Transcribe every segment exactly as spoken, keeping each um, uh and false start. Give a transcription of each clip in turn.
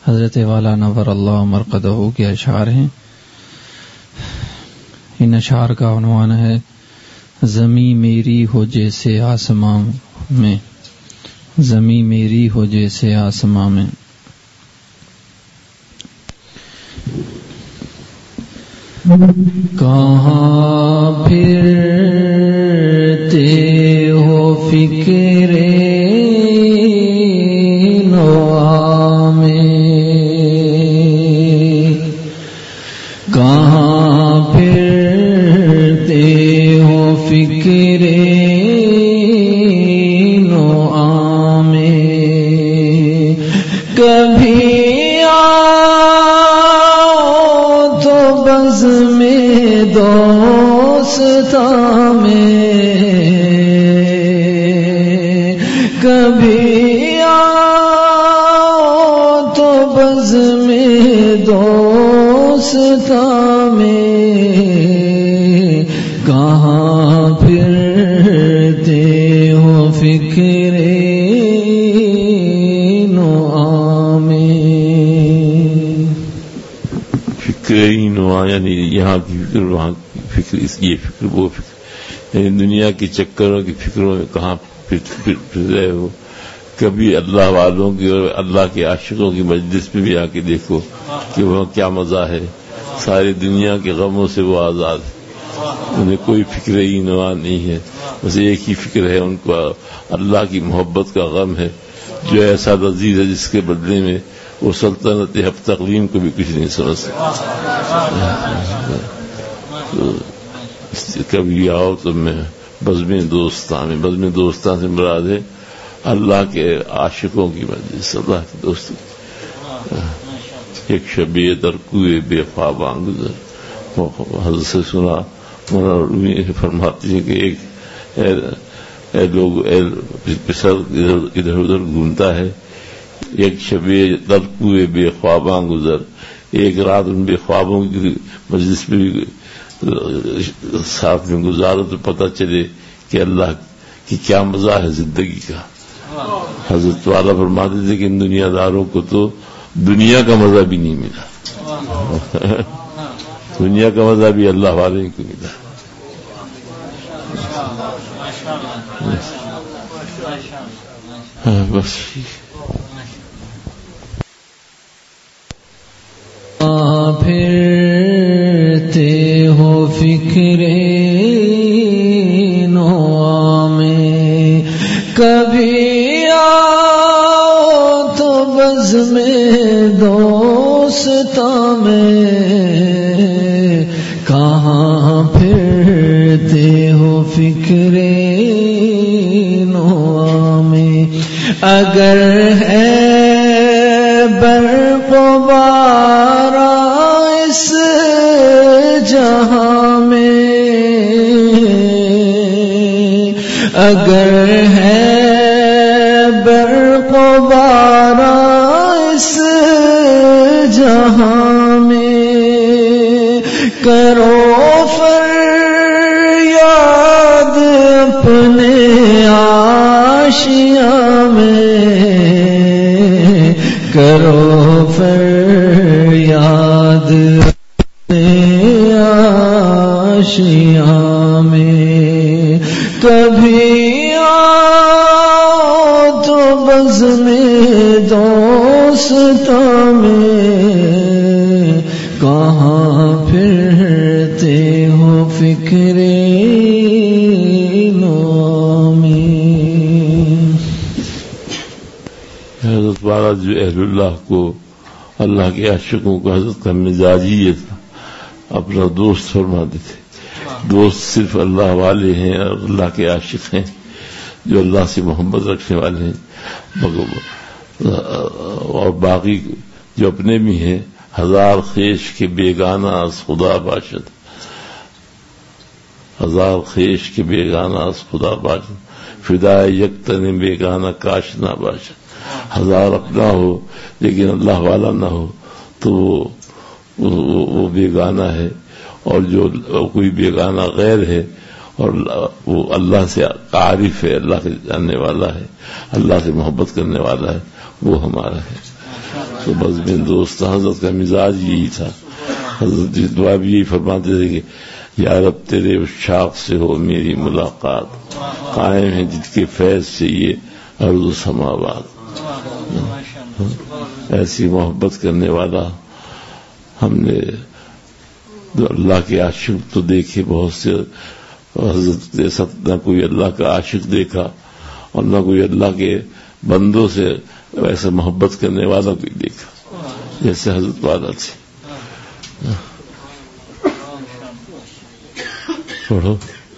حضرت والا نور اللہ مرقدہ کے اشعار ہیں. ان اشعار کا عنوان ہے زمیں میری ہو جیسے آسمان میں، زمیں میری ہو جیسے آسمان میں. کہاں پھرتے ہو فکرے نوا میں، کہاں پھرتے ہو فکرے نوا میں. کبھی دوستاں میں، کبھی آؤ تو بز میں دوستاں میں. کہاں پھرتے ہو فکرے نوا میں. فکرے نوا یعنی یہاں کی فکر وہاں کی فکر، اس یہ فکر وہ فکر، یعنی دنیا کی چکروں کی فکروں میں کہاں پھر رہے ہو. کبھی اللہ والوں کی اور اللہ کے عاشقوں کی مجلس میں بھی آ کے دیکھو کہ وہاں کیا مزہ ہے. ساری دنیا کے غموں سے وہ آزاد ہے، انہیں کوئی فکر ہی نوا نہیں ہے. بس ایک ہی فکر ہے ان کو، اللہ کی محبت کا غم ہے جو ایسا لذیذ ہے جس کے بدلے میں وہ سلطنت حق تقلیم کو بھی کچھ نہیں سمجھ سکتا. کبھی آؤ تو میں بزم دوستاں میں، بزم دوستاں سے مراد ہے اللہ کے عاشقوں کی مجلس، اللہ کے دوستوں. ایک شبیہ در کوئے بے خواباں گزر، حضرت سے سنا فرماتی ہے کہ ایک اے اے لوگ اے پسر ادھر ادھر گھومتا ہے. ایک شبیہ در کوئے بے خواباں گزر، ایک رات ان بے خوابوں کی مجلس میں بھی ساتھ میں گزارو تو پتہ چلے کہ اللہ کی کیا مزہ ہے زندگی کا. حضرت والا فرماتے تھے کہ ان دنیا داروں کو تو دنیا کا مزہ بھی نہیں ملا، دنیا کا مزہ بھی اللہ والے کو ملا. بس پھرتے ہو فکرے نوا میں، کبھی آؤ تو بز میں دوستاں میں. کہاں پھرتے ہو فکرے نوا میں. اگر ہے برق و بارا اس جہاں میں، اگر ہے برق و بارا اس جہاں میں، کرو فریاد اپنے آشیاں میں، کرو فریاد اپنے آشیاں میں. کبھی آؤ تو بز میں دوستاں میں، کہاں پھرتے ہو فکرے نوا میں. حضرت والا جو اہل اللہ کو، اللہ کے عاشقوں کو حضرت کا مزاج ہی یہ تھا، اپنا دوست فرماتے تھے. دوست صرف اللہ والے ہیں اور اللہ کے عاشق ہیں جو اللہ سے محبت رکھنے والے ہیں، اور باقی جو اپنے بھی ہیں ہزار خیش کے بیگانہ از خدا باشد، ہزار خیش کے بیگانہ از خدا باشد، فدائے یک تن بیگانہ کاش نہ باشد. ہزار اپنا ہو لیکن اللہ والا نہ ہو تو وہ بیگانہ ہے، اور جو کوئی بیگانہ غیر ہے اور وہ اللہ سے عارف ہے، اللہ کے جاننے والا ہے، اللہ سے محبت کرنے والا ہے، وہ ہمارا ہے. تو بس میں دوست حضرت کا مزاج یہی تھا. حضرت دعا بھی یہی فرماتے تھے کہ یا رب تیرے اس شاخ سے ہو میری ملاقات، قائم ہے جن کے فیض سے یہ ارض و سماوات. ایسی محبت کرنے والا ہم نے اللہ کے عاشق تو دیکھے بہت سے، حضرت جیسا نہ کوئی اللہ کا عاشق دیکھا اور نہ کوئی اللہ کے بندوں سے ویسے محبت کرنے والا کوئی دیکھا جیسے حضرت والا تھے. پڑھو.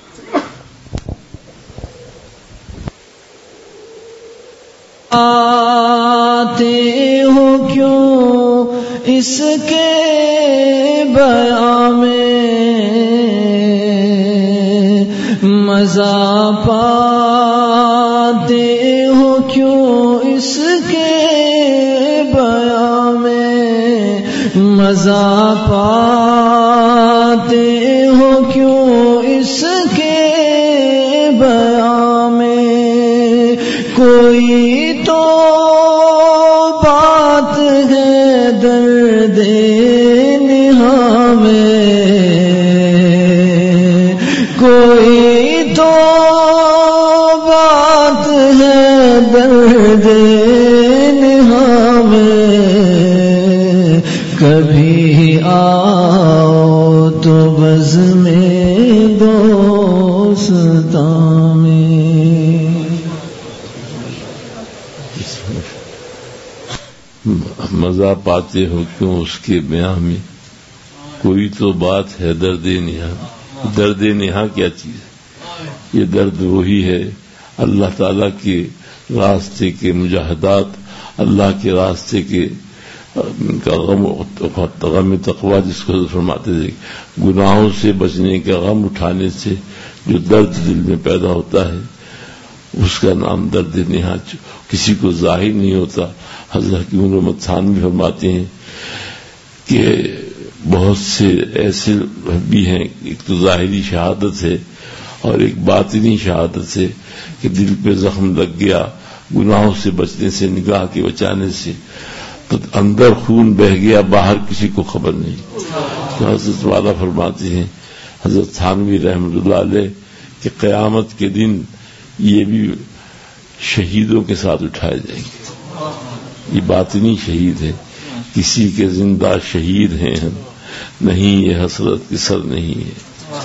آتے ہو کیوں اس کے بیان میں، مزہ پاتے ہو کیوں اس کے بیان میں، مزہ پاتے ہو کیوں اس کے بیان میں. کوئی تو بات ہے درد نہاں میں، کوئی تو بات ہے درد نہاں میں. کبھی آؤ تو بزم دوستاں میں. مزہ پاتے ہو کیوں اس کے بیان میں، کوئی تو بات ہے درد نہاں. درد نہاں کیا چیز ہے؟ یہ درد وہی ہے اللہ تعالیٰ کے راستے کے مجاہدات، اللہ کے راستے کے کا غم غم تقویٰ جس کو فرماتے تھے، گناہوں سے بچنے کا غم اٹھانے سے جو درد دل میں پیدا ہوتا ہے اس کا نام درد نہاں. کسی کو ظاہر نہیں ہوتا. حضرت کی علومت تھانوی فرماتے ہیں کہ بہت سے ایسے بھی ہیں، ایک تو ظاہری شہادت ہے اور ایک باطنی شہادت ہے کہ دل پہ زخم لگ گیا گناہوں سے بچنے سے، نگاہ کے بچانے سے، تو اندر خون بہ گیا، باہر کسی کو خبر نہیں. تو حضرت والا فرماتے ہیں حضرت تھانوی رحمۃ اللہ علیہ کہ قیامت کے دن یہ بھی شہیدوں کے ساتھ اٹھائے جائیں گے. یہ باطنی شہید ہے، کسی کے زندہ شہید ہیں نہیں، یہ حسرت کی سر نہیں ہے.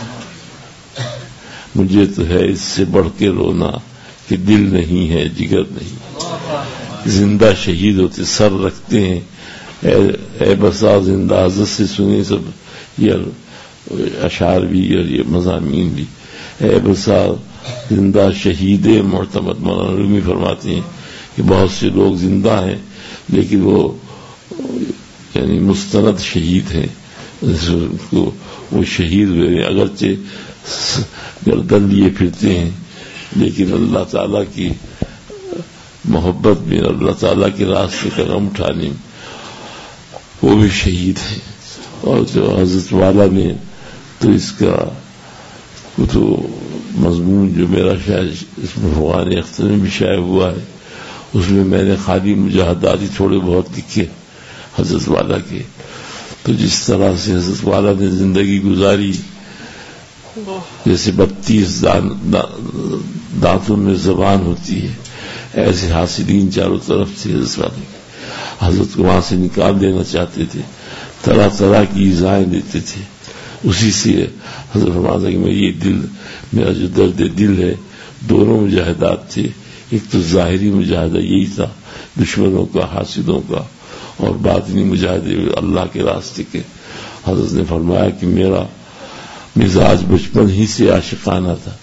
مجھے تو ہے اس سے بڑھ کے رونا کہ دل نہیں ہے جگر نہیں. زندہ شہید ہوتے سر رکھتے ہیں، اے, اے بسا زندہ. حضرت سے سنی سب یہ اشعار بھی اور یہ مضامین بھی. اے بسا زندہ شہید معتمد. مولانا رومی فرماتے ہیں کہ بہت سے لوگ زندہ ہیں لیکن وہ یعنی مستند شہید ہیں، وہ شہید ہوئے اگرچہ گردن لیے پھرتے ہیں لیکن اللہ تعالیٰ کی محبت میں، اللہ تعالیٰ کے راستے کا غم اٹھانے میں وہ بھی شہید ہیں. اور جو حضرت والا نے تو اس کا تو مضمون جو میرا شاید اس میں فوقان اختر میں بھی شائع ہوا ہے، اس میں میں نے خالی مجاہدات ہی تھوڑے بہت لکھے حضرت والا کے. تو جس طرح سے حضرت والا نے زندگی گزاری، جیسے بتیس دانتوں میں زبان ہوتی ہے، ایسے حاسدین چاروں طرف سے حضرت والے حضرت کو وہاں سے نکال دینا چاہتے تھے، طرح طرح کی ایذائیں دیتے تھے. اسی سے حضرت فرماتا کہ میں یہ دل، میرا جو درد دل ہے، دونوں مجاہدات تھے. ایک تو ظاہری مجاہدہ یہی تھا دشمنوں کا، حاسدوں کا، اور باطنی مجاہدے اللہ کے راستے کے. حضرت نے فرمایا کہ میرا مزاج بچپن ہی سے عاشقانہ تھا.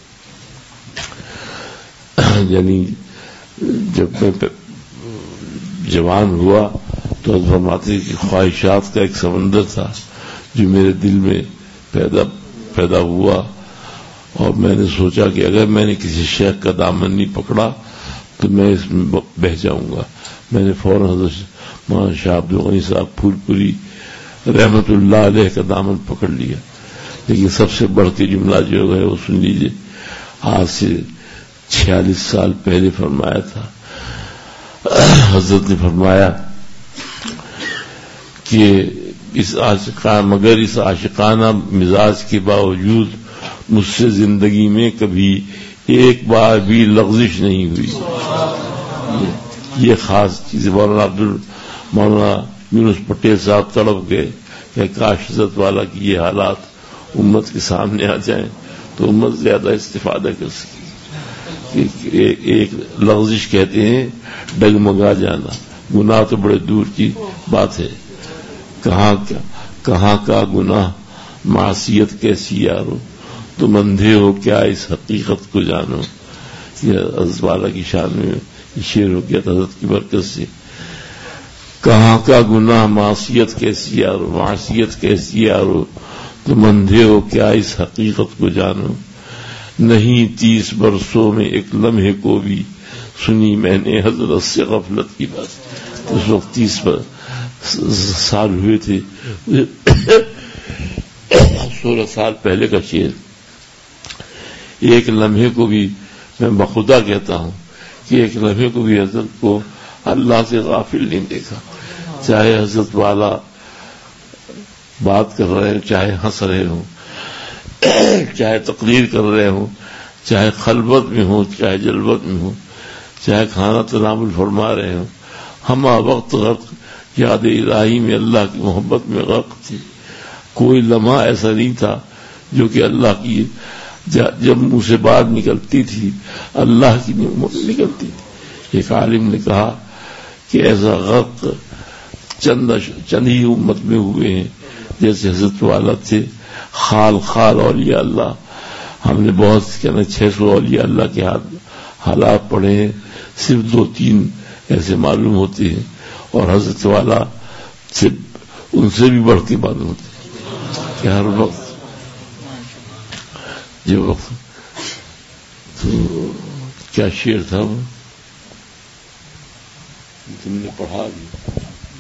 یعنی جب میں جوان ہوا تو حضرت فرماتے کہ خواہشات کا ایک سمندر تھا جو میرے دل میں پیدا پیدا ہوا، اور میں نے سوچا کہ اگر میں نے کسی شیخ کا دامن نہیں پکڑا تو میں اس میں بہ جاؤں گا. میں نے فوراً حضرت مولانا شاہ عبد الغنی صاحب پھول پوری رحمت اللہ علیہ کا دامن پکڑ لیا. لیکن سب سے بڑھ کے جملہ جو ہے وہ سن لیجیے. آج سے چھیالیس سال پہلے فرمایا تھا. حضرت نے فرمایا کہ اس عاشقانہ مگر اس عاشقانہ مزاج کے باوجود مجھ سے زندگی میں کبھی ایک بار بھی لغزش نہیں ہوئی. یہ خاص چیز. مولانا عبد مولانا یونس پٹیل صاحب تڑپ گئے کہ کاش حضرت والا کی یہ حالات امت کے سامنے آ جائیں تو امت زیادہ استفادہ کر سکے. ایک لغزش کہتے ہیں ڈگمگا جانا. گناہ تو بڑے دور کی بات ہے. کہاں کیا کہاں کا گناہ معصیت کیسی یارو، تم اندھے ہو کیا اس حقیقت کو جانو. یہ حضرت والا کی شان میں یہ شعر ہو گیا تھا حضرت کی برکت سے. کہاں کا گناہ معصیت کیسی یارو، معصیت کیسی یارو، تم اندھے ہو کیا اس حقیقت کو جانو. نہیں تیس برسوں میں ایک لمحے کو بھی سنی میں نے حضرت سے غفلت کی بات. اس وقت تیس سال ہوئے تھے، سولہ سال پہلے کا شعر. ایک لمحے کو بھی میں بخدا کہتا ہوں کہ ایک لمحے کو بھی حضرت کو اللہ سے غافل نہیں دیکھا. چاہے حضرت والا بات کر رہے ہوں، چاہے ہنس رہے ہوں، چاہے تقریر کر رہے ہوں، چاہے خلوت میں ہوں، چاہے جلوت میں ہوں، چاہے کھانا تناول فرما رہے ہوں، ہما وقت غرق یاد الہی میں اللہ کی محبت میں غرق تھی. کوئی لمحہ ایسا نہیں تھا جو کہ اللہ کی جب منہ سے بات نکلتی تھی اللہ کی نکلتی تھی. ایک عالم نے کہا کہ ایسا غرق چند چند ہی امت میں ہوئے ہیں جیسے حضرت والا تھے. خال خال اولیاء اللہ. ہم نے بہت کہنا چھ سو اولیاء اللہ کے حالات پڑھے ہیں، صرف دو تین ایسے معلوم ہوتے ہیں، اور حضرت والا سے ان سے بھی بڑھ کے معلوم ہوتے ہیں کہ ہر وقت جو وقت تو کیا شعر تھا وہ تم نے پڑھا بھی.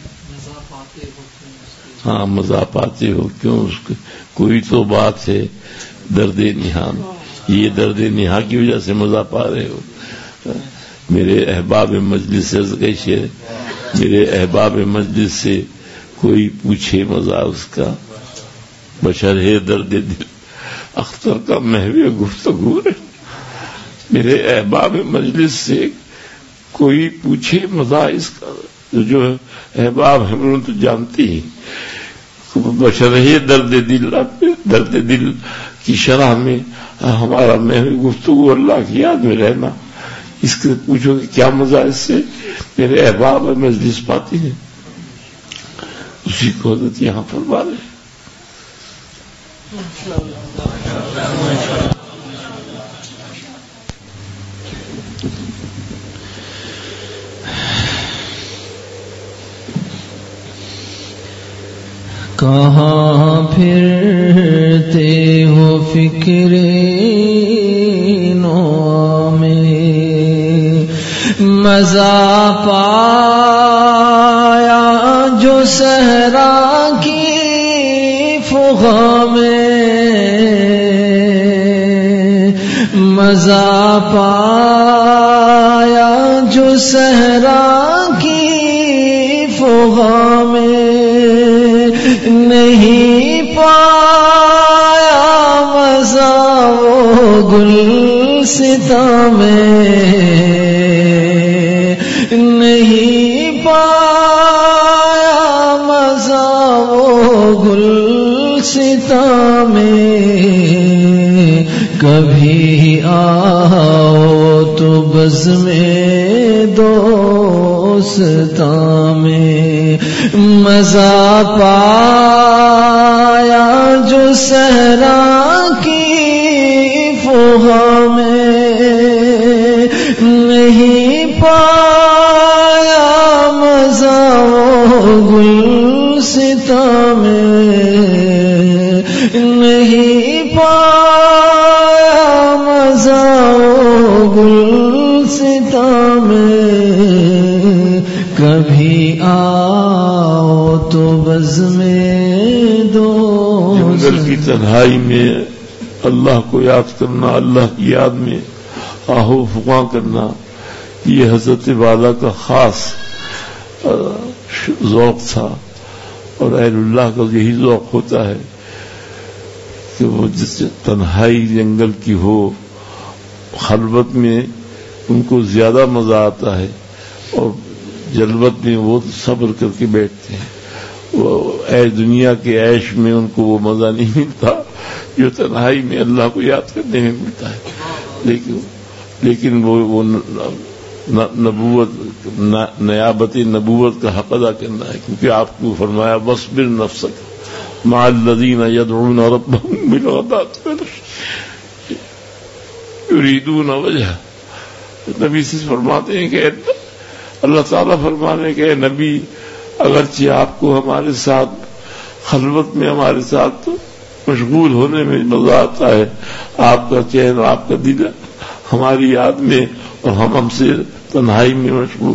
ہاں مزہ پاتے ہو کیوں اس کو کوئی تو بات ہے درد نہا میں. یہ درد نہا کی وجہ سے مزہ پا رہے ہو. میرے احباب مجلس سے شعر، میرے احباب مجلس سے کوئی پوچھے مزہ اس کا، بشر ہے درد دل اختر کا محو گفتگو ہے. میرے احباب مجلس سے کوئی پوچھے مزہ اس کا. جو احباب ہیں انہوں تو جانتی ہی بشر ہے درد دل. درد دل کی شرح میں ہمارا محو گفتگو اللہ کی یاد میں رہنا. اس کے پوچھو کہ کیا مزہ اس سے. میرے احباب مجلس پاتی ہیں اسی کو حضرت یہاں فرما رہے. کہاں پھرتے ہو فکر نو میں، مزہ پایا جو صحرا کی فغاں میں، مزہ پایا جو صحرا کی فغاں میں، نہیں پایا مزہ وہ گلستاں میں، نہیں پایا مزہ وہ گلستاں میں. کبھی آؤ تو بزم دوستاں میں، مزہ پایا جو صحرا کی فغاں میں، نہیں پایا مزہ وہ گلستاں میں، نہیں پایا مزہ وہ گلستاں میں. کبھی آؤ تو بزم دوست. جنگل کی تنہائی میں اللہ کو یاد کرنا، اللہ کی یاد میں آہو فغاں کرنا، یہ حضرت والا کا خاص ذوق تھا. اور اہل اللہ کا یہی ذوق ہوتا ہے کہ وہ جس تنہائی جنگل کی ہو، خلوت میں ان کو زیادہ مزہ آتا ہے، اور جلوت میں وہ صبر کر کے بیٹھتے ہیں. وہ اے دنیا کے عیش میں ان کو وہ مزہ نہیں ملتا جو تنہائی میں اللہ کو یاد کرنے میں ملتا ہے. لیکن لیکن وہ وہ نبوت نیابت نبوت کا حق ادا کرنا ہے، کیونکہ آپ کو فرمایا وَاصْبِرْ نَفْسَكَ مَعَ الَّذِينَ يَدْعُونَ رَبَّهُم بِالْغَدَاةِ وَالْعَشِيِّ يُرِيدُونَ وَجْهَهُ. نبی سے فرماتے ہیں کہ اللہ تعالیٰ فرمانے ہیں کہ اے نبی، اگرچہ آپ کو ہمارے ساتھ خلوت میں ہمارے ساتھ مشغول ہونے میں مزہ آتا ہے، آپ کا چین آپ کا دل ہماری یاد میں اور ہم ہم سے تنہائی میں مشغول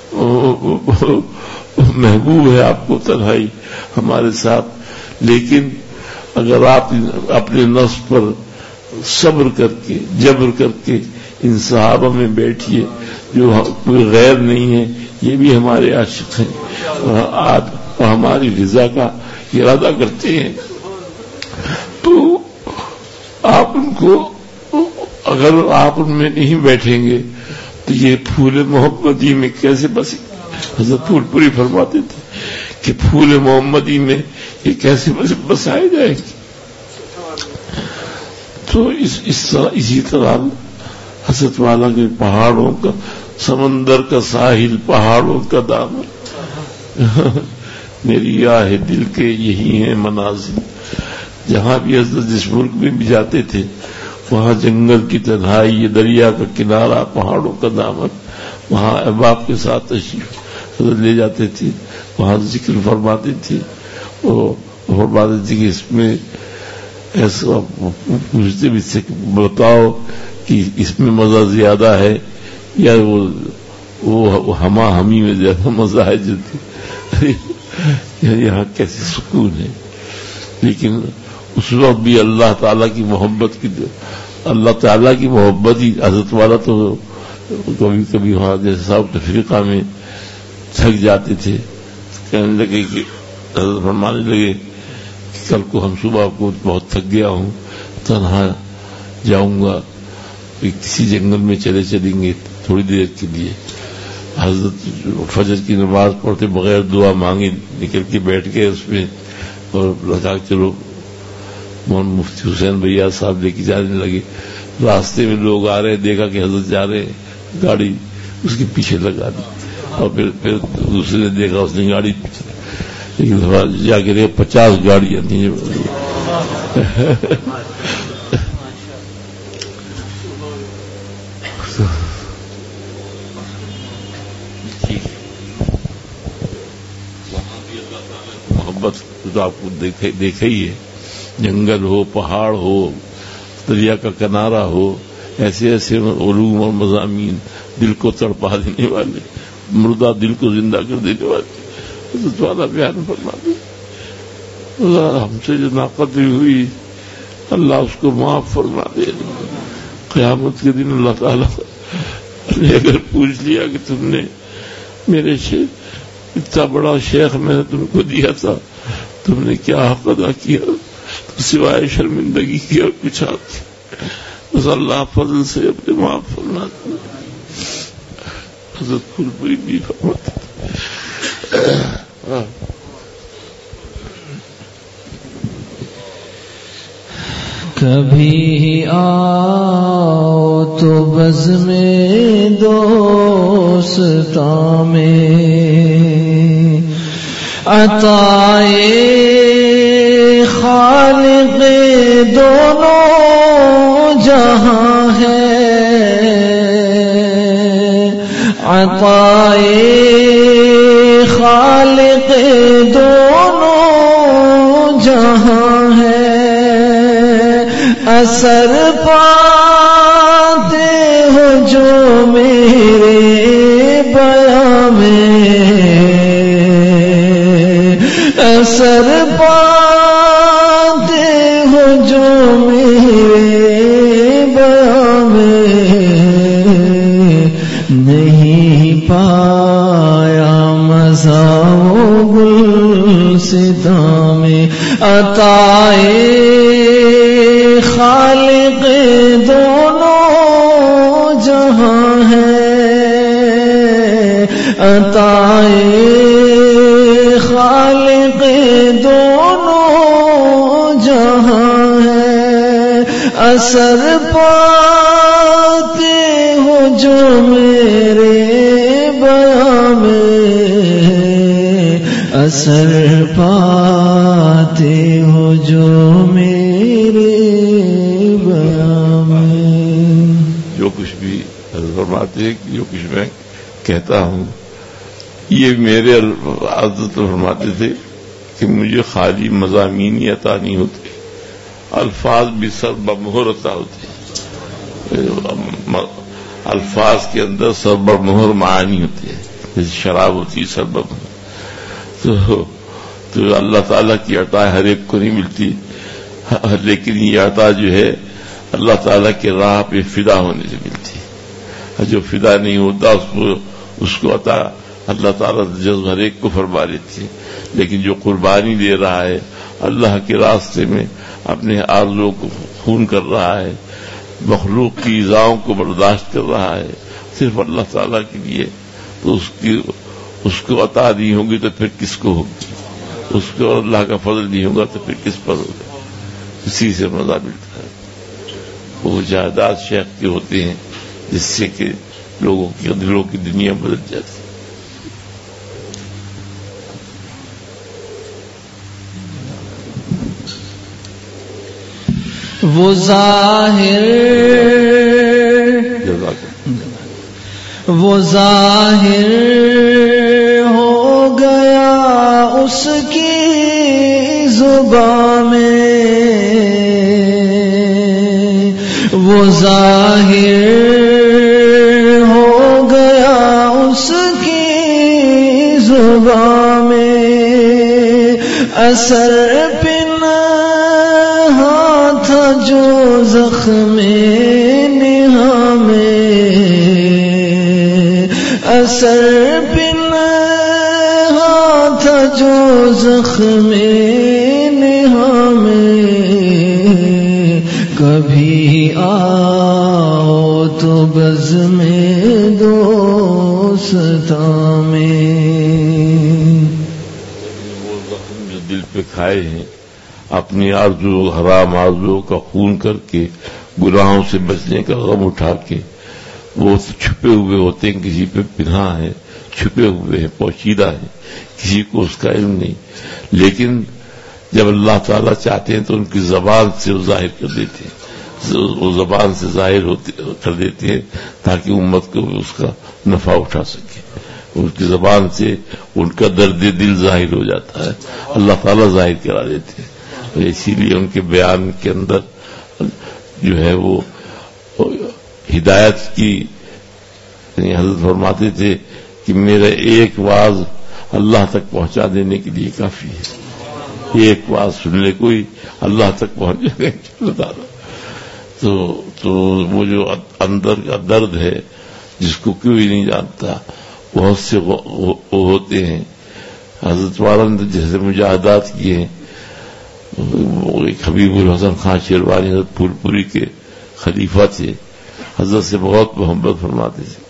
محبوب ہے آپ کو تنہائی ہمارے ساتھ، لیکن اگر آپ اپنے نفس پر صبر کر کے جبر کر کے ان صحابہ میں بیٹھیے جو کوئی غیر نہیں ہے، یہ بھی ہمارے عاشق ہیں اور ہماری رضا کا ارادہ کرتے ہیں، تو آپ ان کو اگر آپ ان میں نہیں بیٹھیں گے تو یہ پھول محمدی میں کیسے بسے. حضرت پھول پوری فرماتے تھے کہ پھول محمدی میں یہ کیسے بسائے جائیں گے. تو اس اس طرح اسی طرح حضرت والا کے پہاڑوں کا سمندر کا ساحل پہاڑوں کا دامن میری آہ دل کے یہی ہیں منازل. جہاں بھی حضرت جس ملک میں بھی جاتے تھے وہاں جنگل کی تنہائی، یہ دریا کا کنارہ، پہاڑوں کا دامن، وہاں احباب کے ساتھ تشریف حضرت لے جاتے تھے، وہاں ذکر فرماتے تھے. وہ فرماتے تھے کہ اس میں ایسا پوچھتے بھی تھے کہ بتاؤ کہ اس میں مزہ زیادہ ہے یا وہ وہ ہما ہمی میں زیادہ مزہ ہے جلدی یہاں کیسے سکون ہے. لیکن اس وقت بھی اللہ تعالیٰ کی محبت کی اللہ تعالیٰ کی محبت ہی حضرت والا تو کبھی کبھی وہاں جیسے ساؤتھ افریقہ میں تھک جاتے تھے، کہنے لگے کہ حضرت فرمانے لگے کہ کل کو ہم صبح کو بہت تھک گیا ہوں، تنہا جاؤں گا، کسی جنگل میں چلے چلیں گے تھوڑی دیر کے لیے. حضرت فجر کی نماز پڑھتے بغیر دعا مانگے نکل کے بیٹھ گئے اس میں، اور لگا چلو مولانا مفتی حسین بھیا صاحب لے کے جانے لگے. راستے میں لوگ آ رہے، دیکھا کہ حضرت جا رہے ہیں، گاڑی اس کے پیچھے لگا دی، اور پھر پھر دوسرے نے دیکھا اس نے گاڑی پیچھے، لیکن جا کے دیکھا پچاس گاڑیاں تھیں. محبت تو آپ کو دیکھا ہی ہے، جنگل ہو، پہاڑ ہو، دریا کا کنارہ ہو، ایسے ایسے علوم اور مضامین دل کو تڑپا دینے والے، مردہ دل کو زندہ کر دینے والے حضرت والا بیان فرماتے. اللہ ہم سے جو ناقدری ہوئی اللہ اس کو معاف فرما دے. قیامت کے دن اللہ تعالیٰ نے اگر پوچھ لیا کہ تم نے میرے شیخ اتنا بڑا شیخ میں نے تم کو دیا تھا، تم نے کیا حق ادا کیا، تو سوائے شرمندگی کی اور کچھ حق، بس اللہ فضل سے اپنے معاف فرما دے. حضرت پھول پوری بھی فرماتے کبھی آؤ تو بزم دوستاں میں عطائے خالق دونوں جہاں ہے، عطائے خالق دونوں جہاں ہے. اثر پاتے ہو جو میرے بیان میں، اثر پاتے ہو جو میرے بیان میں، نہیں پایا مزہ و گل دوستاں میں عطائے خالق دونوں جہاں ہے، عطائے خالق دونوں جہاں ہے، اثر پاتے ہو جو میرے بیان میں، اثر پاتے ہو جو میرے بیان میں۔ جو کچھ بھی فرماتے ہیں، جو کچھ میں کہتا ہوں، یہ میرے عادت فرماتے تھے کہ مجھے خالی مضامین عطا نہیں ہوتے، الفاظ بھی سر بمہر عطا ہوتے، الفاظ کے اندر سر بمہر معانی ہوتے ہیں، جیسے شراب ہوتی ہے سر بمہر۔ تو تو اللہ تعالیٰ کی عطا ہر ایک کو نہیں ملتی، لیکن یہ عطا جو ہے اللہ تعالیٰ کے راہ پہ فدا ہونے سے ملتی ہے، جو فدا نہیں ہوتا اس کو اس کو عطا اللہ تعالیٰ جذب ہر ایک کو فرما لیتی ہے، لیکن جو قربانی دے رہا ہے اللہ کے راستے میں، اپنے آرزوؤں کو خون کر رہا ہے، مخلوق کی ایذاؤں کو برداشت کر رہا ہے صرف اللہ تعالیٰ کے لیے، تو اس کی اس کو عطا نہیں ہوگی تو پھر کس کو ہوگی، اس کو اللہ کا فضل نہیں ہوگا تو پھر کس پر ہوگا، اسی سے مزہ ملتا ہے۔ وہ جائیداد شیخ کے ہوتے ہیں جس سے کہ لوگوں کی دلوں کی دنیا بدل جاتی ہے۔ وہ ظاہر وہ ظاہر ہو گیا اس کی زبان میں، وہ ظاہر ہو گیا اس کی زبان میں، اثر تھا جو زخم نہا میں، اثر پنہا تھا جو زخم نہا میں، کبھی آؤ تو بزم دوستاں میں۔ وہ زخم جو دل پہ کھائے ہیں اپنی آرزو حرام آرزو کا خون کر کے، گناہوں سے بچنے کا غم اٹھا کے، وہ چھپے ہوئے ہوتے ہیں، کسی پہ پنہا ہے، چھپے ہوئے ہیں، پوشیدہ ہیں، کسی کو اس کا علم نہیں، لیکن جب اللہ تعالیٰ چاہتے ہیں تو ان کی زبان سے وہ ظاہر کر دیتے ہیں، وہ زبان سے ظاہر کر دیتے ہیں تاکہ امت کو اس کا نفع اٹھا سکے، ان کی زبان سے ان کا درد دل ظاہر ہو جاتا ہے، اللہ تعالیٰ ظاہر کرا دیتے ہیں۔ اسی لیے ان کے بیان کے اندر جو ہے وہ ہدایت کی، یعنی حضرت فرماتے تھے کہ میرا ایک واز اللہ تک پہنچا دینے کے لیے کافی ہے، ایک واز سن لے کوئی اللہ تک پہنچ جائے گا۔ تو تو وہ جو اندر کا درد ہے جس کو کوئی نہیں جانتا، بہت سے وہ ہوتے ہیں، حضرت والا نے جیسے مجاہدات کیے ہیں، ایک حبیب الحسن خان شیروانی حضرت پھول پوری کے خلیفہ تھے، حضرت سے بہت محبت فرماتے تھے،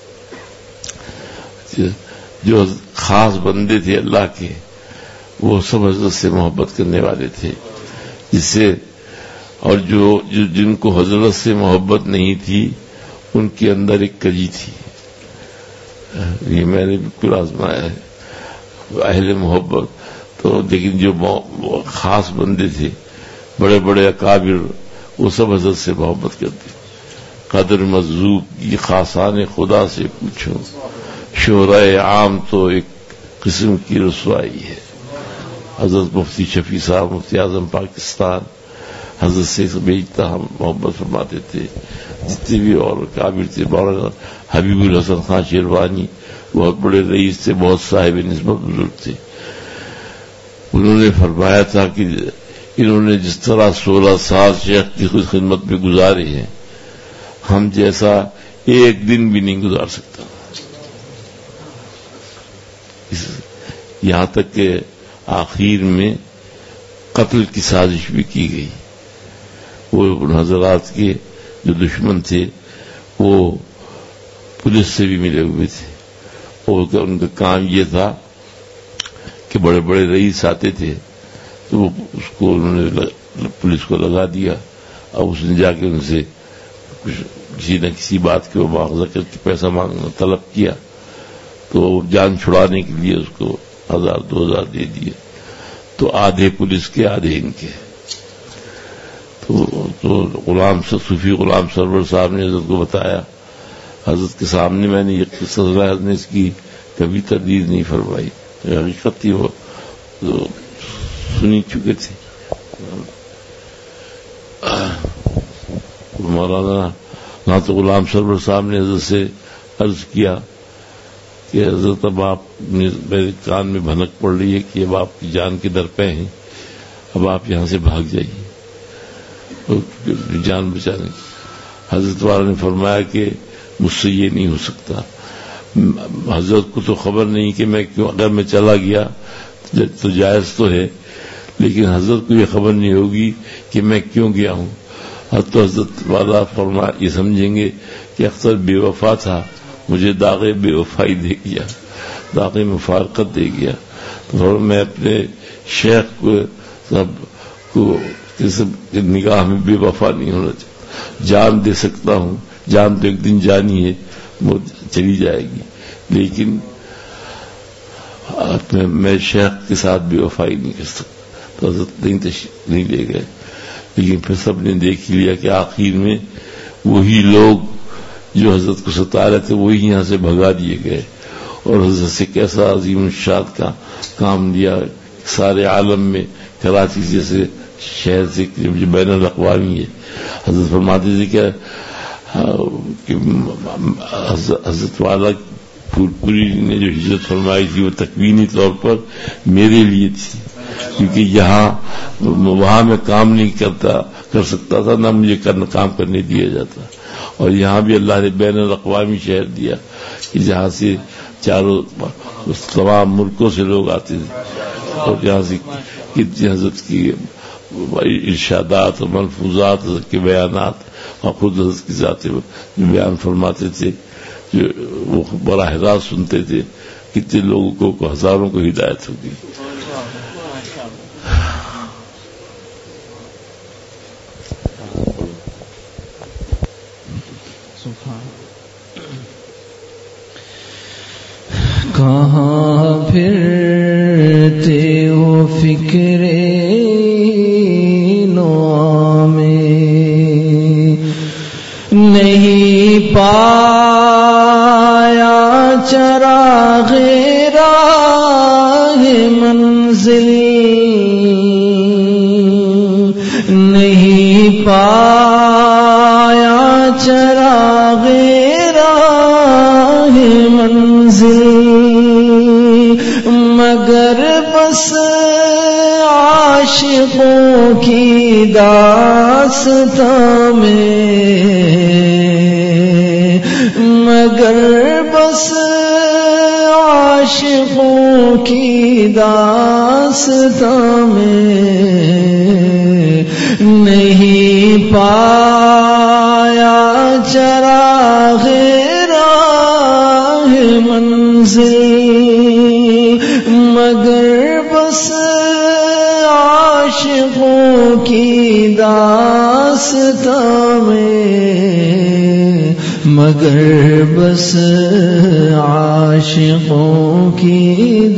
جو خاص بندے تھے اللہ کے وہ سب حضرت سے محبت کرنے والے تھے، جس سے اور جو جن کو حضرت سے محبت نہیں تھی ان کے اندر ایک کجی تھی، یہ میں نے بالکل آزمایا ہے، اہل محبت تو، لیکن جو خاص بندے تھے بڑے بڑے اکابر وہ سب حضرت سے محبت کرتے، قدر مجذوب کی خاصان خدا سے پوچھو، شہرائے عام تو ایک قسم کی رسوائی ہے۔ حضرت مفتی شفیع صاحب مفتی اعظم پاکستان حضرت سے بیچتا ہم محبت فرماتے تھے، جتنے بھی اور اکابر تھے، مولانا حبیب الحسن خان شیروانی بہت بڑے رئیس تھے، بہت صاحب نسبت بزرگ تھے، انہوں نے فرمایا تھا کہ انہوں نے جس طرح سولہ سال شیخ کی خدمت میں گزارے ہیں، ہم جیسا ایک دن بھی نہیں گزار سکتا، یہاں تک کہ آخر میں قتل کی سازش بھی کی گئی. وہ ان حضرات کے جو دشمن تھے وہ پولیس سے بھی ملے ہوئے تھے، اور ان کا کام یہ تھا کہ بڑے بڑے رئیس آتے تھے تو وہ اس کو انہوں نے پولیس کو لگا دیا، اور اس نے جا کے ان سے کچھ کسی نہ کسی بات کے وہ مواخذہ کر کے پیسہ مانگنا طلب کیا، تو جان چھڑانے کے لیے اس کو ہزار دو ہزار دے دیے. تو آدھے پولیس کے آدھے ان کے. تو, تو غلام صوفی غلام سرور صاحب نے حضرت کو بتایا. حضرت کے سامنے میں نے یہ قصہ حضرت نے اس کی کبھی تردید نہیں فرمائی، حقیقت تھی، وہ سنی چکے تھے. مولانا نہ تو غلام سرور صاحب نے حضرت سے عرض کیا کہ حضرت اب آپ میرے کان میں بھنک پڑ رہی ہے کہ اب آپ کی جان کے در پہ ہیں، اب آپ یہاں سے بھاگ جائیے جان بچانے. حضرت والا نے فرمایا کہ مجھ سے یہ نہیں ہو سکتا. حضرت کو تو خبر نہیں کہ میں کیوں، اگر میں چلا گیا تو جائز تو ہے، لیکن حضرت کو یہ خبر نہیں ہوگی کہ میں کیوں گیا ہوں. تو حضرت والا فرمایا یہ سمجھیں گے کہ اکثر بے وفا تھا، مجھے داغ بے وفائی دے گیا، داغ مفارقت دے گیا. تو میں اپنے شیخ کو سب کو نگاہ میں بے وفا نہیں ہونا چاہتا. جان دے سکتا ہوں، جان تو ایک دن جانی ہے، وہ چلی جائے گی، لیکن میں شیخ کے ساتھ بے وفائی نہیں کر سکتا. تو حضرت نہیں تشریف نہیں لے گئے، لیکن پھر سب نے دیکھ لیا کہ آخر میں وہی لوگ جو حضرت کو ستا رہے تھے وہی یہاں سے بھگا دیے گئے، اور حضرت سے کیسا عظیم الشان کا کام دیا. سارے عالم میں کراچی جیسے شہر سے جو بین الاقوامی ہے، حضرت فرماتے تھے کہ حضرت والا پوری نے جو ہجرت فرمائی تھی وہ تکوینی طور پر میرے لیے تھی، کیونکہ یہاں وہاں میں کام نہیں کرتا کر سکتا تھا، نہ مجھے کرنا کام کرنے دیا جاتا. اور یہاں بھی اللہ نے بین الاقوامی شہر دیا کہ جہاں سے چاروں تمام ملکوں سے لوگ آتے تھے، اور جہاں سے کتنی حضرت کی ارشادات اور ملفوظات حضرت کے بیانات اور خود حضرت کی ذات بیان فرماتے تھے جو وہ براہ راست سنتے تھے. کتنے لوگوں کو ہزاروں کو ہدایت ہوگی. کہاں پھرتے ہو فکر نو میں، نہیں پایا چراغ راہ منزل، نہیں پایا چراغ راہ منزل، مگر بس عاشقوں کی داستان میں، مگر بس عاشقوں کی داستان میں، نہیں پایا چراغ راہ منزل، مگر بس عاشقوں کی داستان میں، مگر بس عاشقوں کی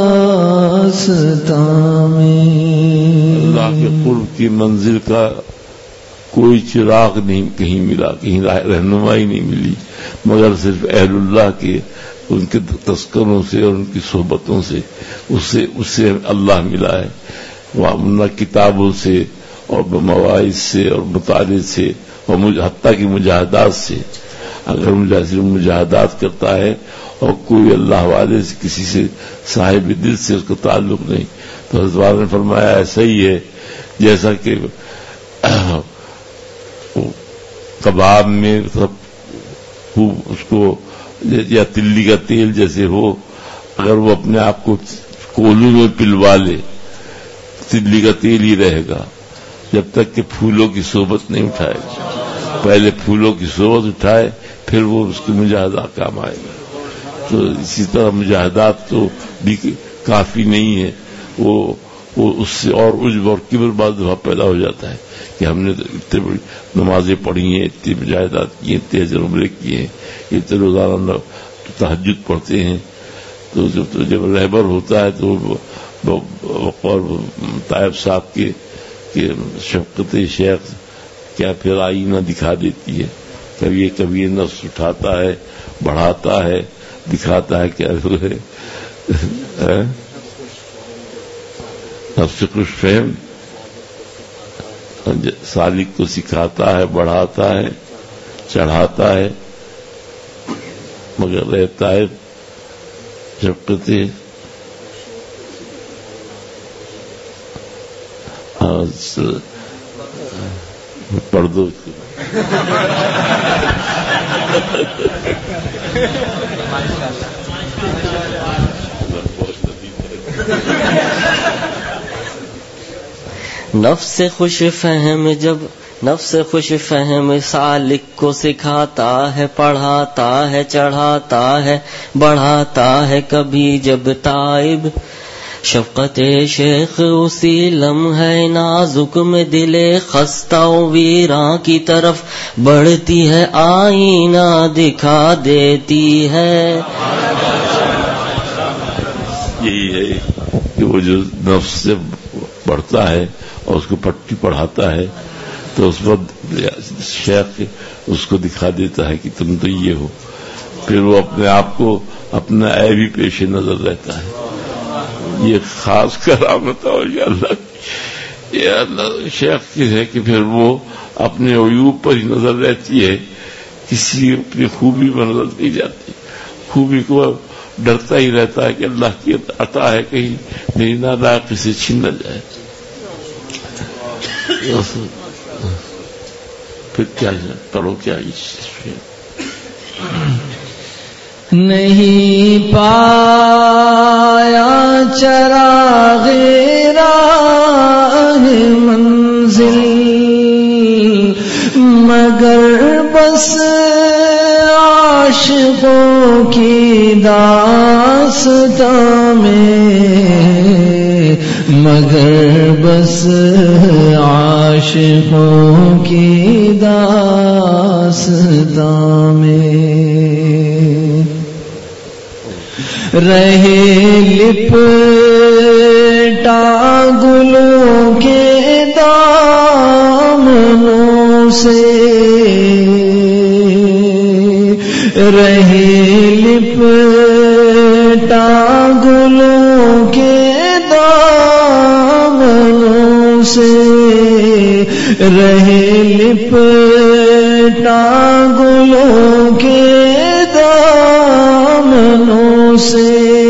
داستان میں. اللہ کے قرب کی منزل کا کوئی چراغ نہیں کہیں ملا، کہیں رہنمائی نہیں ملی، مگر صرف اہل اللہ کے ان کے تذکروں سے اور ان کی صحبتوں سے اس سے اس سے اللہ ملا ہے. نہ کتابوں سے اور مواعظ سے اور مطالعے سے اور حتیٰ کی مجاہدات سے. اگر صرف مجاہدات کرتا ہے اور کوئی اللہ والے سے کسی سے صاحب دل سے اس کا تعلق نہیں، تو حضرت والا نے فرمایا ایسا ہی ہے جیسا کہ کباب میں اس کو یا تلی کا تیل جیسے ہو، اگر وہ اپنے آپ کو کولو میں پلوا لے تلی کا تیل ہی رہے گا جب تک کہ پھولوں کی صحبت نہیں اٹھائے گا. پہلے پھولوں کی صحبت اٹھائے پھر وہ اس کی مجاہدہ کام آئے گا. تو اسی طرح مجاہدات تو بھی کافی نہیں ہے, وہ وہ اس سے اور عجب اور کبر بعض دفعہ پیدا ہو جاتا ہے کہ ہم نے اتنی بڑی نمازیں پڑھی ہیں, اتنی مجاہدات کی ہیں, اتنے حج عمرے کیے ہیں, اتنے روزانہ تہجد پڑھتے ہیں. تو جب جب رہبر ہوتا ہے تو وقور طائب صاحب کے کہ شفقت شیخ کیا پھر آئینہ دکھا دیتی ہے, کبھی کبھی نفس اٹھاتا ہے, بڑھاتا ہے, دکھاتا ہے کیا ہے نفس خوش فہم سالک کو سکھاتا ہے, بڑھاتا ہے, چڑھاتا ہے, مگر رہتا ہے شفقت پردوں نفس خوش فہم جب نفس خوش فہم سالک کو سکھاتا ہے, پڑھاتا ہے, چڑھاتا ہے, بڑھاتا ہے. کبھی جب تائب شفقت شیخ اسی لمحے نازک میں دل خستہ و ویراں کی طرف بڑھتی ہے, آئینہ دکھا دیتی ہے. یہی ہے کہ وہ جو نفس سے بڑھتا ہے اور اس کو پٹی پڑھاتا ہے تو اس وقت شیخ اس کو دکھا دیتا ہے کہ تم تو یہ ہو. پھر وہ اپنے آپ کو اپنا عیبی پیش نظر رہتا ہے. یہ خاص کرامت ہے اللہ کی, یہ اللہ شیخ کی ہے کہ پھر وہ اپنے عیوب پر ہی نظر رہتی ہے, کسی اپنی خوبی پر نظر نہیں جاتی. خوبی کو ڈرتا ہی رہتا ہے کہ اللہ کی عطا ہے کہیں میری نالائقی سے چھین نہ جائے. پھر کیا کرو کیا نہیں پایا چراغ راہ منزل مگر بس عاشقوں کی داستاں میں, مگر بس عاشقوں کی داستاں میں رہے لپٹا گلوں کے دامنوں سے, رہے لپٹا گلوں کے دامنوں سے, رہے لپٹا گلوں کے دامنوں سے.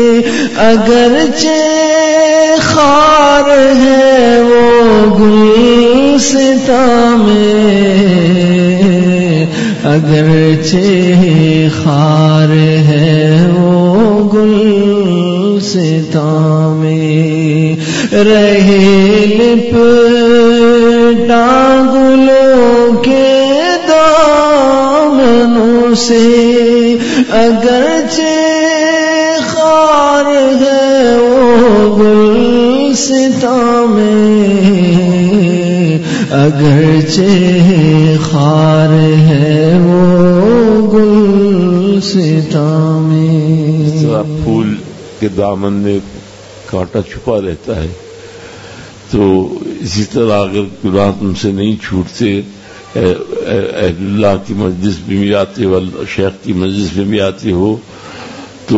اگرچہ خار ہے وہ گلستاں میں, اگرچہ خار ہے وہ گلستاں میں, رہے لپٹا گلوں کے دامنوں سے, اگرچہ خار ہے وہ گلستاں میں, اگرچہ خار ہے وہ گلستاں میں. پھول کے دامن میں کانٹا چھپا رہتا ہے, تو اسی طرح اگر گناہ تم سے نہیں چھوٹتے, اہل اللہ کی مجلس میں بھی آتے ہو, شیخ کی مجلس میں بھی آتے ہو, تو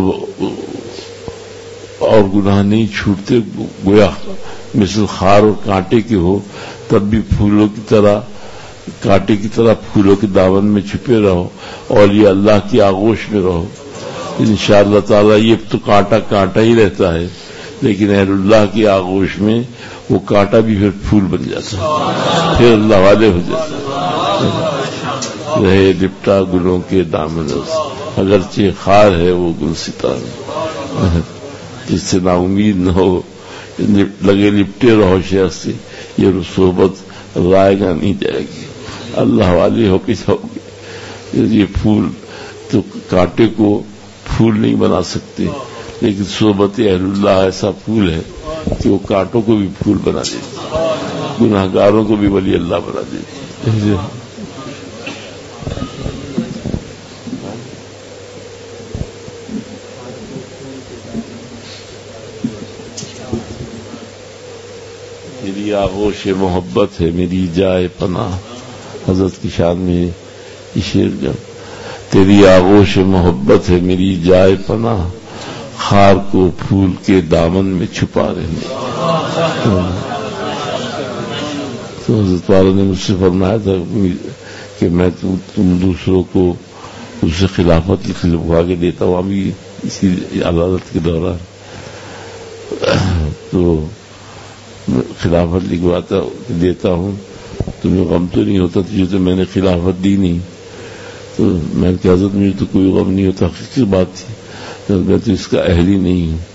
اور گناہ نہیں چھوٹتے, گویا مثل خار اور کانٹے کے ہو, تب بھی پھولوں کی طرح کانٹے کی طرح پھولوں کے دامن میں چھپے رہو اور یہ اللہ کی آغوش میں رہو. انشاءاللہ تعالی یہ تو کانٹا کانٹا ہی رہتا ہے, لیکن اہل اللہ کی آغوش میں وہ کانٹا بھی پھر پھول بن جاتا ہے, پھر اللہ والے ہو جاتے ہیں. رہے لپٹا گلوں کے دامن, اگرچہ خار ہے وہ گلستان. جس سے نا امید نہ ہو، لگے لپٹے رہو شیخ سے، یہ صحبت رائے گا نہیں جائے گی. اللہ والے ہو کے جاؤ گے. یہ پھول تو کانٹے کو پھول نہیں بنا سکتے، لیکن صحبت اہل اللہ ایسا پھول ہے کہ وہ کانٹوں کو بھی پھول بنا دیتی، گناہ گاروں کو بھی ولی اللہ بنا دیتی. میری آغوش محبت ہے میری جائے پناہ. حضرت کی شان میں یہ شعر جب تیری آغوش محبت ہے میری جائے پناہ، خار کو پھول کے دامن میں چھپا رہنے. تو حضرت والا نے مجھ سے فرمایا تھا کہ میں تم دوسروں کو اس سے خلافت لکھوا کے دیتا ہوں، ابھی اسی عدالت کے دوران تو خلافت لکھواتا دیتا ہوں. تمہیں غم تو نہیں ہوتا تجھے تو میں نے خلافت دی نہیں. تو میں نے کہا حضرت مجھے تو کوئی غم نہیں ہوتا، حقیقی بات تھی، میں تو اس کا اہل ہی نہیں ہوں.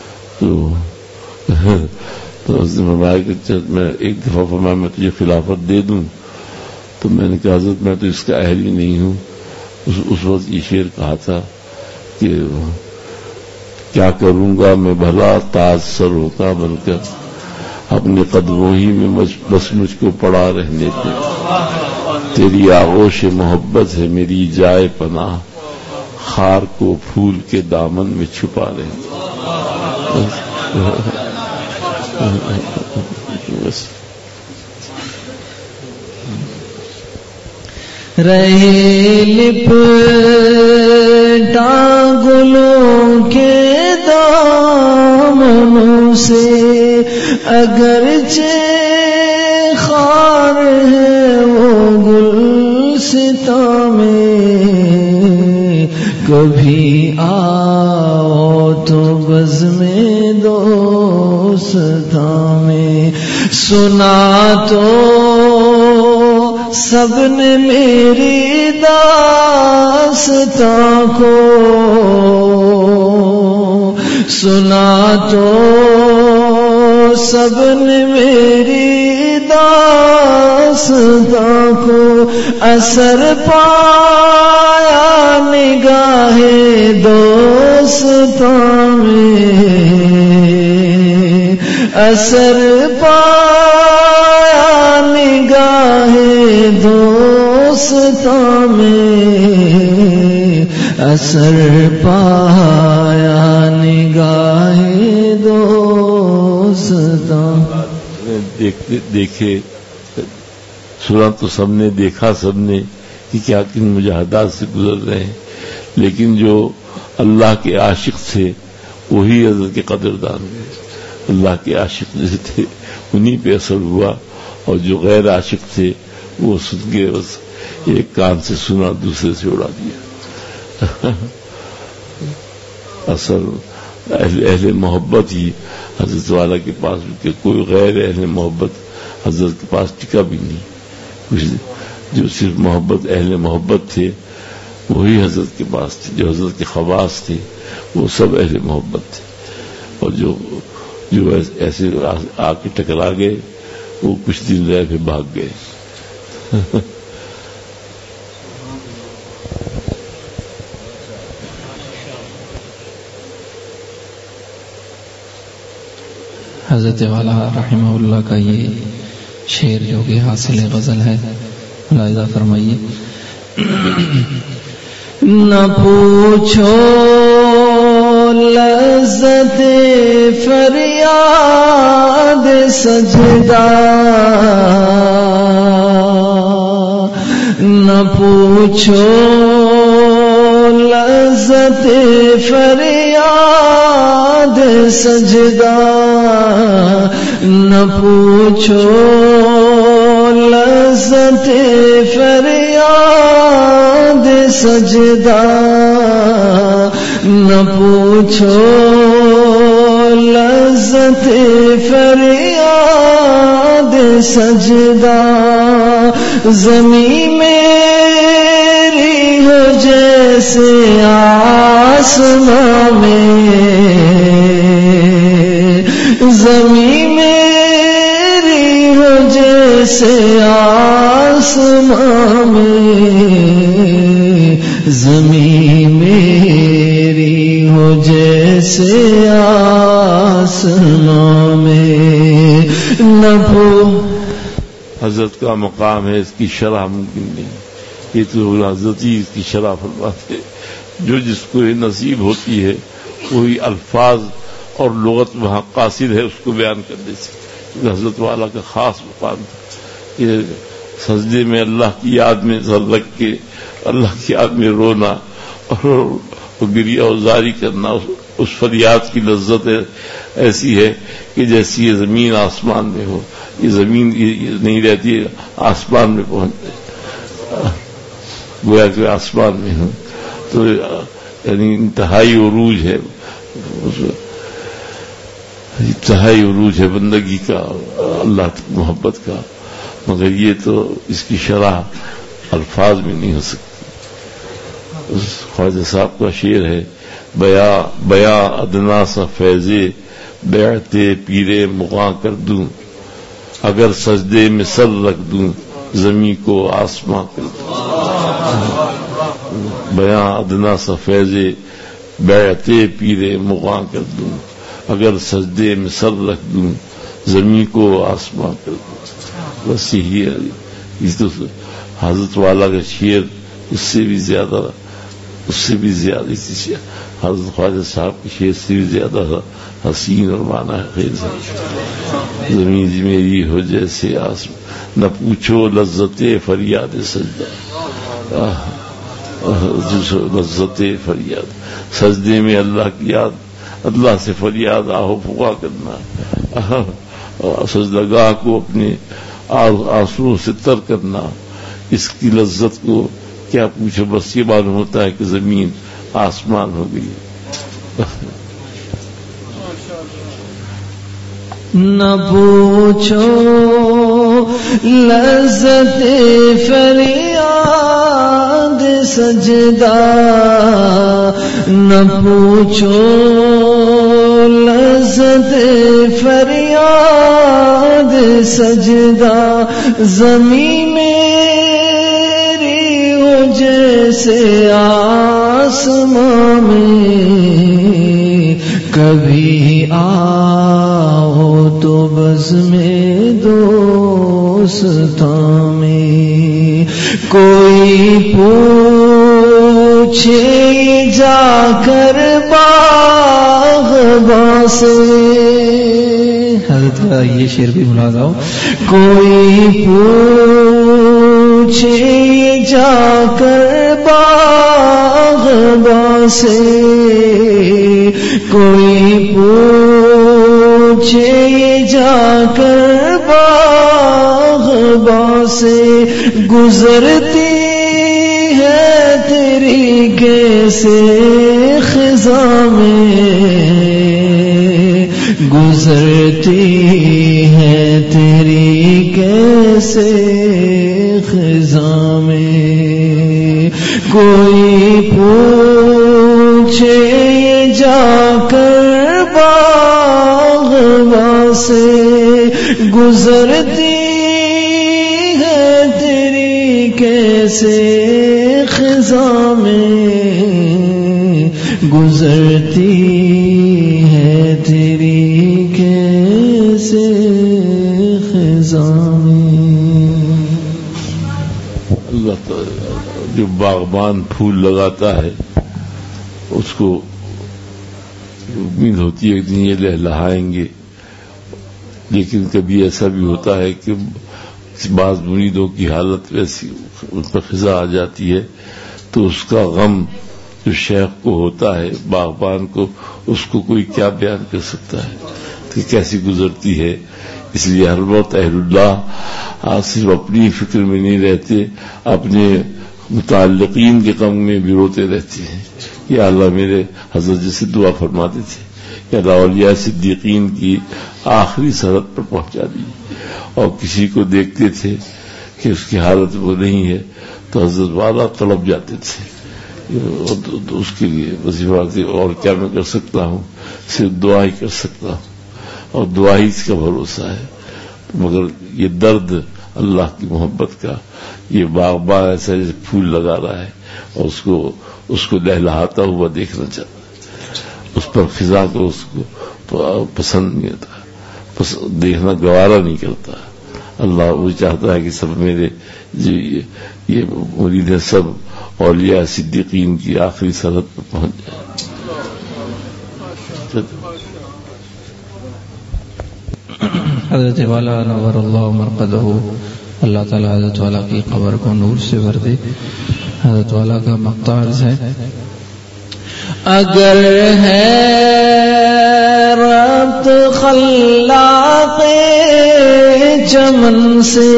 تو تو حضرت نے فرمایا کہ میں ایک دفعہ فرمایا میں تجھے خلافت دے دوں. تو میں نے کہا حضرت میں تو اس کا اہل ہی نہیں ہوں. اس, اس وقت یہ شعر کہا تھا کہ کیا کروں گا میں بھلا تاج سر ہوتا بن کر، اپنے قدموں ہی میں بس مجھ کو پڑا رہنے دے. تیری آغوش محبت ہے میری جائے پناہ، خار کو پھول کے دامن میں چھپا رہنے بس. رہے لپٹا گلوں کے دامنوں سے، اگرچہ خار ہے وہ گلستاں میں، کبھی آؤ تو بزم دوستاں میں. سنا تو سب نے میری داستاں کو، سنا تو سب نے میری داستاں کو، اثر پایا نگاہ دوستاں میں، اثر پایا نگاہ دوستاں میں، اثر پایا نگاہ دوستاں. دیکھے سنا تو سب نے، دیکھا سب نے کہ کیا کن مجاہدات سے گزر رہے ہیں، لیکن جو اللہ کے عاشق تھے وہی حضرت کے قدردان ہوئے. اللہ کے عاشق جو تھے انہی پہ اثر ہوا، اور جو غیر عاشق تھے وہ سن کے بس ایک کان سے سنا دوسرے سے اڑا دیا. اثر اہل, اہل محبت ہی حضرت والا کے پاس، کہ کوئی غیر اہل محبت حضرت کے پاس ٹکا بھی نہیں. جو صرف محبت اہل محبت تھے وہی حضرت کے پاس تھے. جو حضرت کے خواص تھے وہ سب اہل محبت تھے، اور جو جو ایسے آ کے ٹکرا گئے وہ کچھ دن رہ پھر بھاگ گئے. حضرت والا رحمہ اللہ کا یہ شعر جو کہ حاصل غزل ہے، ملاحظہ فرمائیے. نہ پوچھو لذت فریاد سجدہ، نہ پوچھو لذت فریاد سجدہ، نہ پوچھو لذت فریاد سجدہ، نہ پوچھو لذت فریاد سجدہ. زمین میری ہو جیسے آسمان میں، زمین میری ہو جیسے آسماں میں، زمین میری ہو جیسے آسماں میں، نہ بھول حضرت کا مقام ہے، اس کی شرح ممکن نہیں، یہ تو حضرت ہی اس کی شرح فرماتے ہیں۔ جو جس کو یہ نصیب ہوتی ہے وہی الفاظ اور لغت وہاں قاصد ہے اس کو بیان کرنے سے، حضرت والا کا خاص مقام تھا کہ سجدے میں اللہ کی یاد میں سر رکھ کے اللہ کی یاد میں رونا اور گریہ و زاری کرنا، اس فریاد کی لذت ایسی ہے کہ جیسی یہ زمین آسمان میں ہو، یہ زمین نہیں رہتی آسمان میں پہنچتے، گویا کہ آسمان میں ہو، تو یعنی انتہائی عروج ہے، انتہائی عروج ہے بندگی کا، اللہ کی محبت کا، مگر یہ تو اس کی شرح الفاظ میں نہیں ہو سکتی۔ خواجہ صاحب کا شعر ہے، بیا بیا ادنا سا فیضے بیعتے پیرے مغاں کر دوں، اگر سجدے میں سر رکھ دوں زمین کو آسماں کر دوں، بیاں ادنا سا فیضے بیعتے پیرے مغاں کر دوں، اگر سجدے میں سر رکھ دوں زمین کو آسماں کر دوں۔ بس یہی ہے، اس تو حضرت والا کا شعر اس سے بھی زیادہ اس سے بھی زیادہ حضرت خواجہ صاحب کے شعر سے بھی زیادہ حسین اور معنی خیر ہے۔ زمین میری ہو جیسے آسمان، نہ پوچھو لذت فریاد سجدہ، لذت فریاد سجدے میں اللہ کی یاد، اللہ سے فریاد آہو پکا کرنا، سجدگاہ کو اپنے آنسوؤں سے تر کرنا، اس کی لذت کو کیا پوچھو، بس یہ معلوم ہوتا ہے کہ زمین آسمان ہو گئی۔ نہ پوچھو لذت فریاد سجدہ، نہ پوچھو لذت فریاد سجدہ، زمین میری ہو جیسے آسماں میں، کبھی آؤ تو بز میں دوستاں میں، کوئی پوچھے جا کر باغباں سے، حضرت کا یہ شعر بھی بھلا گاؤ، کوئی پوچھے جا کر باغباں سے، کوئی پوچھے جا کر باغباں سے، گزرتی ہے تیری کیسے خزاں میں، گزرتی ہے تیری کیسے خزاں میں، کوئی پوچھے جا کر باغباں سے، گزرتی ہے تیری کیسے خزاں میں، گزرتی ہے تیری کیسے خزاں میں۔ اللہ تعالی جو باغبان پھول لگاتا ہے اس کو امید ہوتی ہے کہ یہ لہلہائیں گے، لیکن کبھی ایسا بھی ہوتا ہے کہ بعض مریدوں کی حالت ویسی ان پر خزاں آ جاتی ہے تو اس کا غم جو شیخ کو ہوتا ہے، باغبان کو، اس کو کوئی کیا بیان کر سکتا ہے کہ کیسی گزرتی ہے۔ اس لیے ہر وقت اہل اللہ صرف اپنی فکر میں نہیں رہتے، اپنے متعلقین کے غم میں بھی روتے رہتے ہیں۔ یا اللہ میرے حضرت جیسے دعا فرماتے تھے کہ اللہ اولیاء صدیقین کی آخری سرحد پر پہنچا دی، اور کسی کو دیکھتے تھے کہ اس کی حالت وہ نہیں ہے تو حضرت والا طلب جاتے تھے اس کے لیے وظیفہ، اور کیا میں کر سکتا ہوں، صرف دعا ہی کر سکتا ہوں۔ اور دعا ہی اس کا بھروسہ ہے. مگر یہ درد اللہ کی محبت کا، یہ باغ باغ ایسا جیسے پھول لگا رہا ہے اور اس کو اس کو لہلہاتا ہوا دیکھنا چاہتا ہے، اس پر خزاں کو اس کو پسند نہیں آتا، دیکھنا گوارا نہیں کرتا. اللہ وہ چاہتا ہے کہ سب میرے جو یہ مرید ہیں سب اولیاء صدیقین کی آخری سرحد پر پہنچ جائیں. حضرت والا نور اللہ مرقدہ، اللہ تعالی حضرت والا کی قبر کو نور سے بھر دے. حضرت والا کا مقطع عرض ہے: اگر ہے ربط خلاق چمن سے،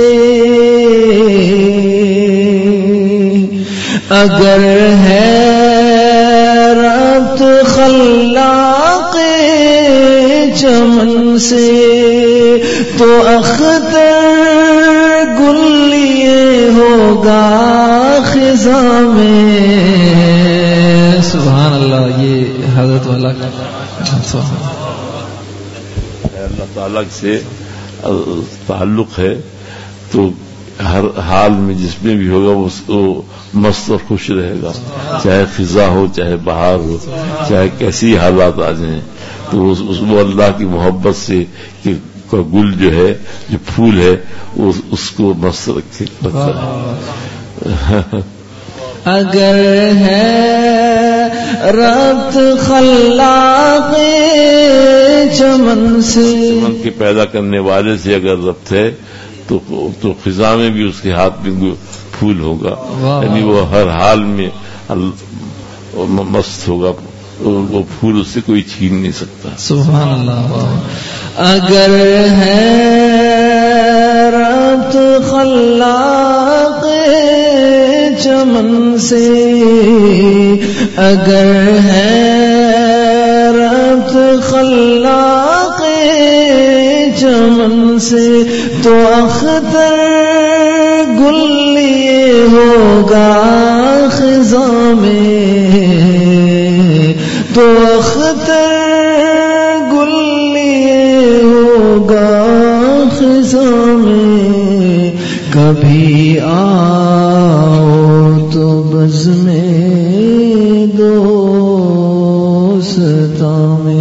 اگر ہے ربط خلاق چمن سے، تو اختر گل لیے ہوگا خزاں میں. سبحان اللہ. یہ حضرت والا اللہ تعالیٰ سے تعلق ہے تو ہر حال میں جس میں بھی ہوگا وہ اس کو مست اور خوش رہے گا، چاہے خزاں ہو، چاہے بہار ہو، چاہے کیسی حالات آ جائیں، تو اس وہ اللہ کی محبت سے کہ گل جو ہے، جو پھول ہے، وہ اس کو مست رکھے رکھتا ہے. اگر ہے ربط خلاق چمن سے، چمن کے پیدا کرنے والے سے اگر ربط ہے تو تو خزاں میں بھی اس کے ہاتھ میں پھول ہوگا، یعنی وہ ہر حال میں مست ہوگا، وہ پھول اس سے کوئی چھین نہیں سکتا. سبحان اللہ. اگر ہے ربط خلاق چمن سے، اگر ہے ربط خلاق چمن سے، تو اختر گل لیے ہوگا خزاں میں، تو اختر گل لیے ہوگا خزاں میں. کبھی آؤ تو بزم دوستاں میں